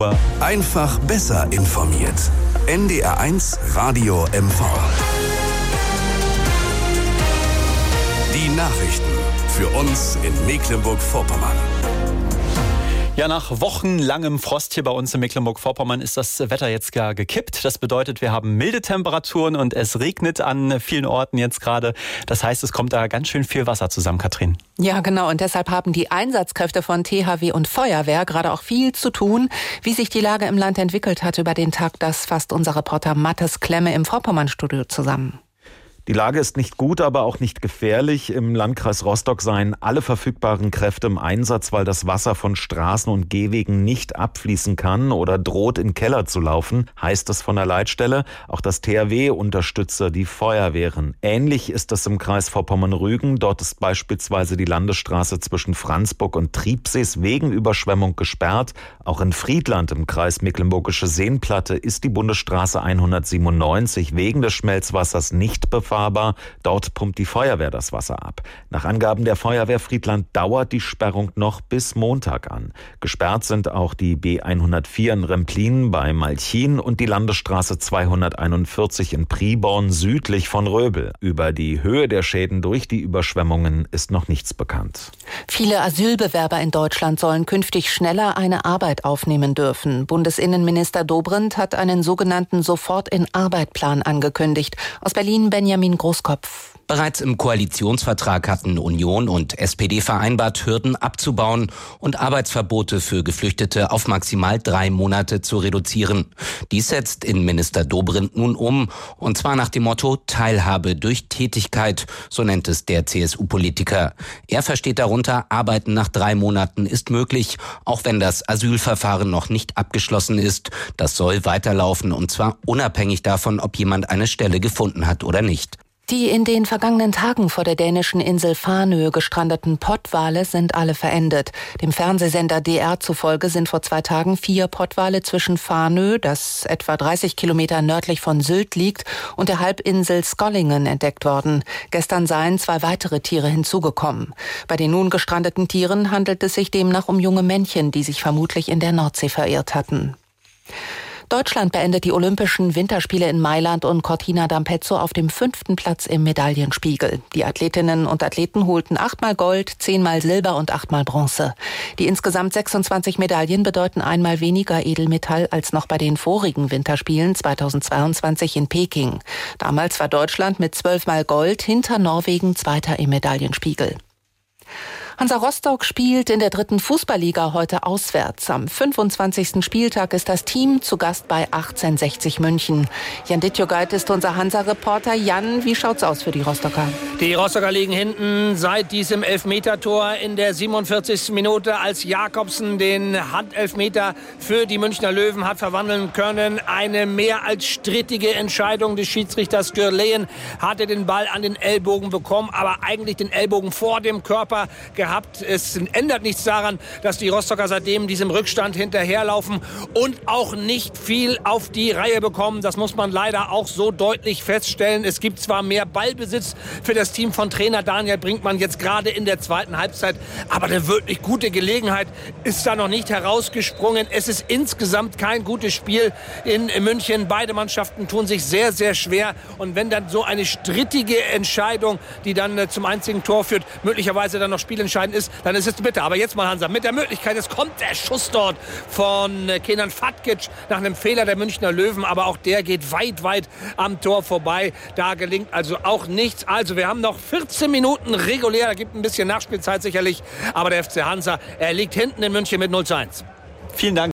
Einfach besser informiert. NDR1 Radio MV. Die Nachrichten für uns in Mecklenburg-Vorpommern. Ja, nach wochenlangem Frost hier bei uns in Mecklenburg-Vorpommern ist das Wetter jetzt gar gekippt. Das bedeutet, wir haben milde Temperaturen und es regnet an vielen Orten jetzt gerade. Das heißt, es kommt da ganz schön viel Wasser zusammen, Katrin. Ja, genau. Und deshalb haben die Einsatzkräfte von THW und Feuerwehr gerade auch viel zu tun. Wie sich die Lage im Land entwickelt hat über den Tag, das fasst unser Reporter Mathis Klemme im Vorpommern-Studio zusammen. Die Lage ist nicht gut, aber auch nicht gefährlich. Im Landkreis Rostock seien alle verfügbaren Kräfte im Einsatz, weil das Wasser von Straßen und Gehwegen nicht abfließen kann oder droht in den Keller zu laufen, heißt es von der Leitstelle. Auch das THW unterstütze die Feuerwehren. Ähnlich ist es im Kreis Vorpommern-Rügen. Dort ist beispielsweise die Landesstraße zwischen Franzburg und Triebsees wegen Überschwemmung gesperrt. Auch in Friedland im Kreis Mecklenburgische Seenplatte ist die Bundesstraße 197 wegen des Schmelzwassers nicht befahrbar. Dort pumpt die Feuerwehr das Wasser ab. Nach Angaben der Feuerwehr Friedland dauert die Sperrung noch bis Montag an. Gesperrt sind auch die B104 in Remplin bei Malchin und die Landesstraße 241 in Priborn südlich von Röbel. Über die Höhe der Schäden durch die Überschwemmungen ist noch nichts bekannt. Viele Asylbewerber in Deutschland sollen künftig schneller eine Arbeit aufnehmen dürfen. Bundesinnenminister Dobrindt hat einen sogenannten Sofort-in-Arbeit-Plan angekündigt. Aus Berlin Benjamin Großkopf. Bereits im Koalitionsvertrag hatten Union und SPD vereinbart, Hürden abzubauen und Arbeitsverbote für Geflüchtete auf maximal 3 Monate zu reduzieren. Dies setzt Innenminister Dobrindt nun um, und zwar nach dem Motto Teilhabe durch Tätigkeit, so nennt es der CSU-Politiker. Er versteht darunter, Arbeiten nach 3 Monaten ist möglich, auch wenn das Asylverfahren noch nicht abgeschlossen ist. Das soll weiterlaufen, und zwar unabhängig davon, ob jemand eine Stelle gefunden hat oder nicht. Die in den vergangenen Tagen vor der dänischen Insel Fanø gestrandeten Pottwale sind alle verendet. Dem Fernsehsender DR zufolge sind vor 2 Tagen 4 Pottwale zwischen Fanø, das etwa 30 Kilometer nördlich von Sylt liegt, und der Halbinsel Scollingen entdeckt worden. Gestern seien 2 weitere Tiere hinzugekommen. Bei den nun gestrandeten Tieren handelt es sich demnach um junge Männchen, die sich vermutlich in der Nordsee verirrt hatten. Deutschland beendet die Olympischen Winterspiele in Mailand und Cortina d'Ampezzo auf dem 5. Platz im Medaillenspiegel. Die Athletinnen und Athleten holten 8-mal Gold, 10-mal Silber und 8-mal Bronze. Die insgesamt 26 Medaillen bedeuten einmal weniger Edelmetall als noch bei den vorigen Winterspielen 2022 in Peking. Damals war Deutschland mit 12-mal Gold hinter Norwegen Zweiter im Medaillenspiegel. Hansa Rostock spielt in der 3. Fußballliga heute auswärts. Am 25. Spieltag ist das Team zu Gast bei 1860 München. Jan Dittjogait ist unser Hansa-Reporter. Jan, wie schaut's aus für die Rostocker? Die Rostocker liegen hinten seit diesem Elfmetertor in der 47. Minute, als Jakobsen den Handelfmeter für die Münchner Löwen hat verwandeln können. Eine mehr als strittige Entscheidung des Schiedsrichters Gürleyen, hatte den Ball an den Ellbogen bekommen, aber eigentlich den Ellbogen vor dem Körper gehabt. Es ändert nichts daran, dass die Rostocker seitdem diesem Rückstand hinterherlaufen und auch nicht viel auf die Reihe bekommen. Das muss man leider auch so deutlich feststellen. Es gibt zwar mehr Ballbesitz für das Team von Trainer Daniel Brinkmann jetzt gerade in der 2. Halbzeit, aber eine wirklich gute Gelegenheit ist da noch nicht herausgesprungen. Es ist insgesamt kein gutes Spiel in München. Beide Mannschaften tun sich sehr, sehr schwer. Und wenn dann so eine strittige Entscheidung, die dann zum einzigen Tor führt, möglicherweise dann noch spielentscheidend ist, dann ist es bitter. Aber jetzt mal Hansa mit der Möglichkeit, es kommt der Schuss dort von Kenan Fatkic nach einem Fehler der Münchner Löwen, aber auch der geht weit, weit am Tor vorbei. Da gelingt also auch nichts. Also wir haben noch 14 Minuten regulär, da gibt ein bisschen Nachspielzeit sicherlich, aber der FC Hansa, er liegt hinten in München mit 0:1. Vielen Dank.